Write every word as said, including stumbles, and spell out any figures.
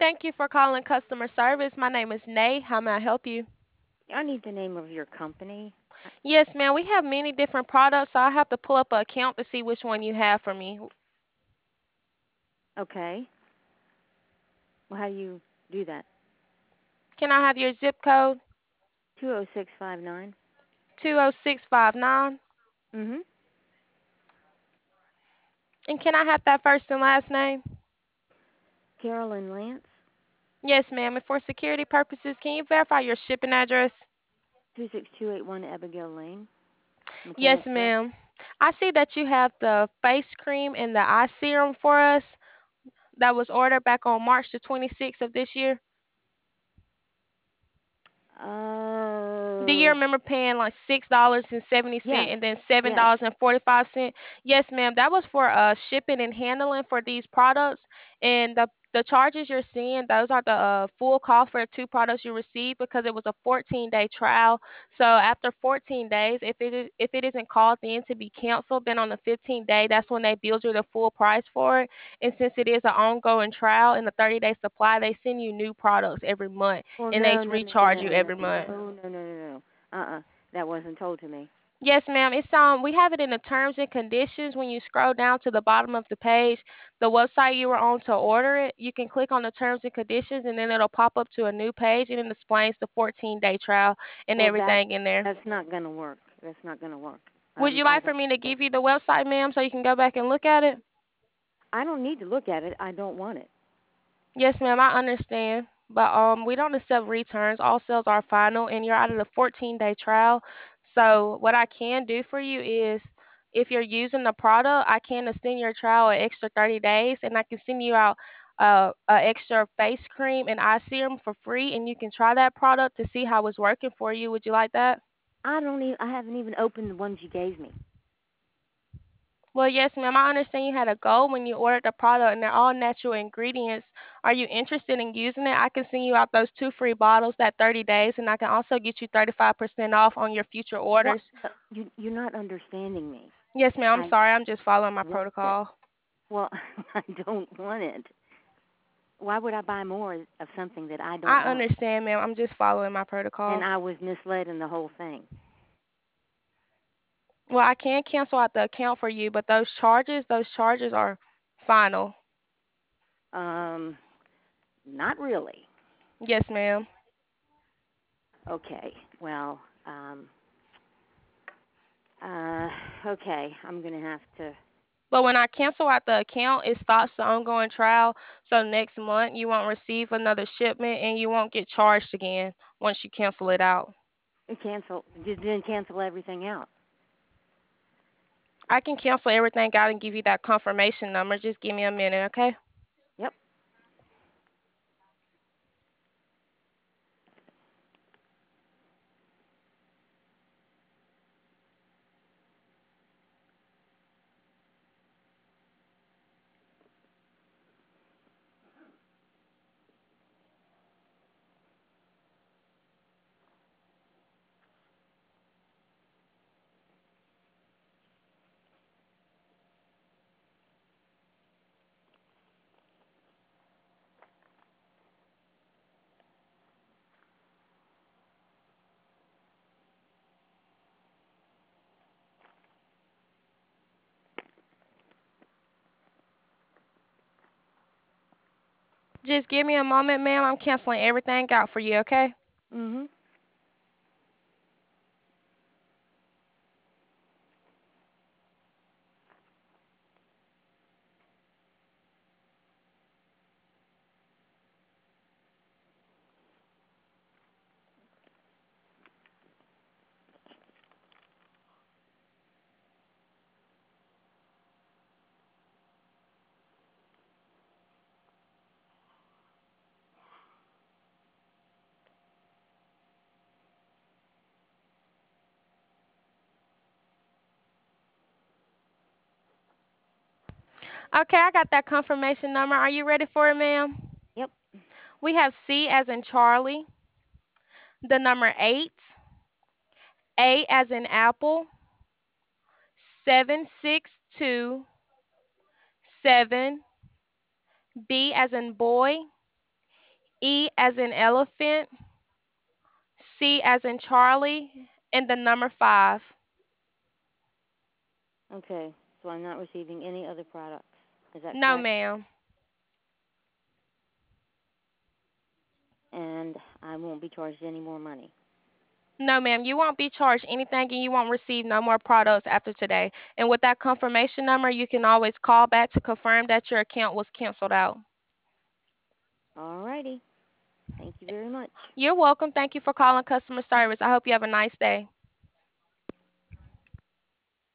Thank you for calling customer service. My name is Nay. How may I help you? I need the name of your company. I- Yes, ma'am. We have many different products, so I have to pull up an account to see which one you have for me. Okay. Well, how do you do that? Can I have your zip code? two oh six five nine. two oh six five nine. Mhm. And can I have that first and last name? Carolyn Lance. Yes, ma'am. And for security purposes, can you verify your shipping address? two six two eight one Abigail Lane, Yes, Mechanicsburg. ma'am. I see that you have the face cream and the eye serum for us that was ordered back on March the twenty-sixth of this year. Do you Uh, remember paying like six dollars and seventy yes. cent and then seven Yes. dollars and forty five cent? Yes, ma'am. That was for uh shipping and handling for these products, and the the charges you're seeing, those are the uh, full cost for the two products you received because it was a fourteen day trial. So after fourteen days, if it is if it isn't called in to be canceled, then on the fifteenth day, that's when they bill you the full price for it. And since it is an ongoing trial and a thirty day supply, they send you new products every month Well, and they no, no, no, no, recharge no, you no, every month. no, no, no, no, no. Uh-uh. That wasn't told to me. Yes, ma'am. It's um we have it in the terms and conditions. When you scroll down to the bottom of the page, the website you were on to order it, you can click on the terms and conditions and then it'll pop up to a new page and it explains the fourteen day trial and Well, that everything in there. that's not gonna work. That's not gonna work. Would Um, you I like for don't. me to give you the website, ma'am, so you can go back and look at it? I don't need to look at it. I don't want it. Yes, ma'am, I understand. But um we don't accept returns. All sales are final and you're out of the fourteen day trial. So what I can do for you is if you're using the product, I can extend your trial an extra thirty days and I can send you out uh, a extra face cream and eye serum for free and you can try that product to see how it's working for you. Would you like that? I don't even. I haven't even opened the ones you gave me. Well, yes, ma'am. I understand you had a goal when you ordered the product and they're all natural ingredients. Are you interested in using it? I can send you out those two free bottles that thirty days and I can also get you thirty-five percent off on your future What? orders. uh, You you're not understanding me. Yes, ma'am. I'm I sorry. I'm just following my want it. protocol. Well, I don't want it. Why would I buy more of something that I don't I want? understand, ma'am. I'm just following my And protocol. I was misled in the whole thing. Well, I can cancel out the account for you, but those charges, those charges are final. Um, not really. Yes, ma'am. Okay. Well, um, uh, okay. I'm gonna have to. But when I cancel out the account, it stops the ongoing trial. So next month you won't receive another shipment and you won't get charged again once you cancel it out. Cancel. Then cancel everything out. I can cancel everything out and give you that confirmation number. Just give me a minute, okay? Yep. Just give me a moment, ma'am. I'm canceling everything out for you, okay? Mhm. Okay, I got that confirmation number. Are you ready for it, ma'am? Yep. We have C as in Charlie, the number eight, A as in Apple, seven six two seven, B as in boy, E as in elephant, C as in Charlie, and the number five. Okay, so I'm not receiving any other products. Is that No, correct? ma'am. And I won't be charged any more money. No, ma'am. You won't be charged anything and you won't receive no more products after today. And with that confirmation number, you can always call back to confirm that your account was canceled out. All righty. Thank you very much. You're welcome. Thank you for calling customer service. I hope you have a nice day.